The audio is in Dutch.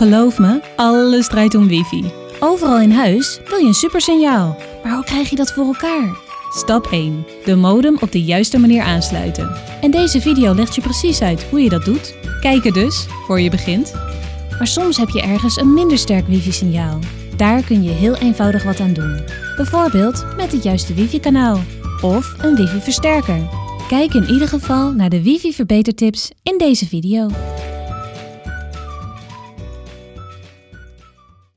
Geloof me, alles draait om wifi. Overal in huis wil je een supersignaal. Maar hoe krijg je dat voor elkaar? Stap 1. De modem op de juiste manier aansluiten. En deze video legt je precies uit hoe je dat doet. Kijk er dus, voor je begint. Maar soms heb je ergens een minder sterk wifi-signaal. Daar kun je heel eenvoudig wat aan doen. Bijvoorbeeld met het juiste wifi-kanaal of een wifi-versterker. Kijk in ieder geval naar de wifi-verbetertips in deze video.